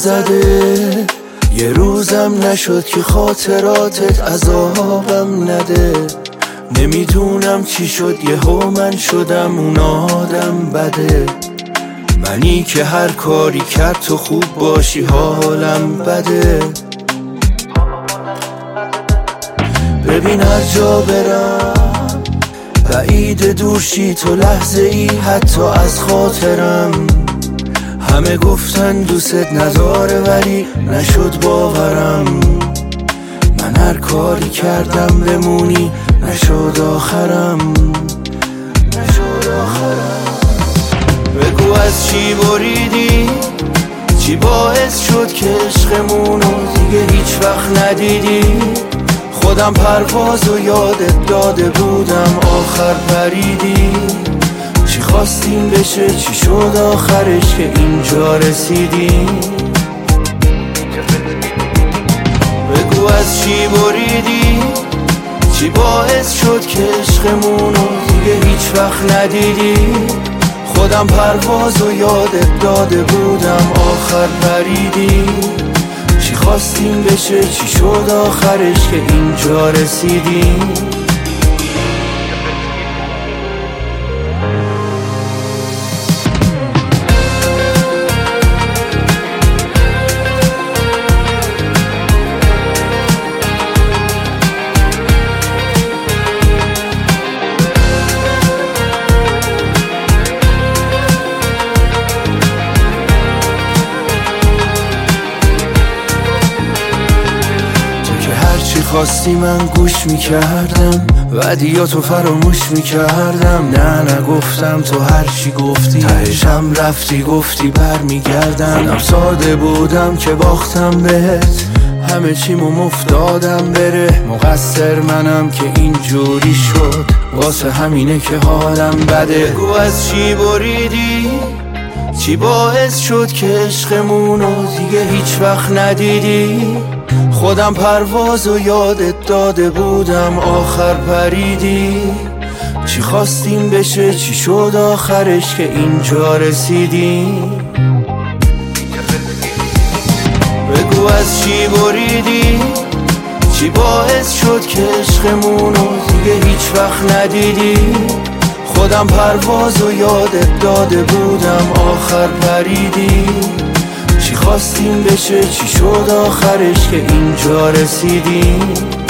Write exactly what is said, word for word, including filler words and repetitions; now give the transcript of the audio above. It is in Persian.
زده، یه روزم نشد که خاطراتت عذابم نده. نمیدونم چی شد یهو من شدم اون آدم بده. منی که هر کاری کرد تو خوب باشی حالم بده. ببین هر جا برم بعید دورشی تو لحظه ای حتی از خاطرم. همه گفتن دوست نداره ولی نشد باورم. من هر کاری کردم بمونی نشد آخرم، نشد آخرم. بگو از چی بریدی، چی باعث شد که عشقمونو دیگه هیچ وقت ندیدی. خودم پرواز و یادت داده بودم آخر پریدی. چی خواستیم بشه چی شد آخرش که اینجا رسیدی. بگو از چی بریدی، چی باعث شد که عشقمونو دیگه هیچ وقت ندیدی. خودم پرواز و یادت داده بودم آخر پریدی. چی خواستیم بشه چی شد آخرش که اینجا رسیدی. خواستی من گوش میکردم، ودیاتو فراموش میکردم. نه نگفتم تو هر چی گفتی تهشم رفتی گفتی بر میگردم. منم ساده بودم که باختم بهت، همه چیمو مفتادم بره. مقصر منم که اینجوری شد، واسه همینه که حالم بده. بگو از چی بریدی، چی باعث شد که عشقمونو دیگه هیچ وقت ندیدی. خودم پرواز و یادت داده بودم آخر پریدی. چی خواستیم بشه چی شد آخرش که اینجا رسیدی. بگو از چی بریدی، چی باعث شد که عشقمونو دیگه هیچ وقت ندیدی. خودم پرواز و یادت داده بودم آخر پریدی. چی خواستیم بشه چی شد آخرش که اینجا رسیدی.